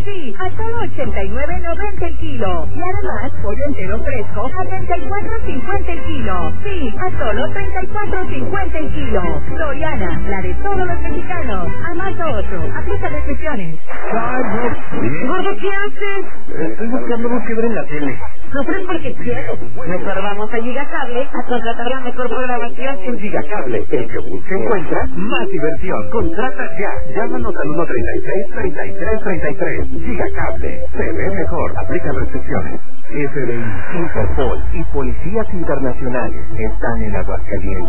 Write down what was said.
Sí, a solo $89.90 el kilo. Y además, pollo entero fresco a $34.50 el kilo. Sí, a solo $34.50 el kilo. Soriana, la de todos los mexicanos. A marzo 8, aplica restricciones. Gordo, ¿qué haces? Estoy buscando algo que ver en la tele. Sufres porque quiero. Mejor vamos a Gigacable a contratar la mejor programación. En Gigacable, el que busca encuentra más diversión. Contrata ya. Llámanos al 133-3333. Gigacable. Se ve mejor. Aplica restricciones. FBI, Interpol y policías internacionales están en Aguascalientes.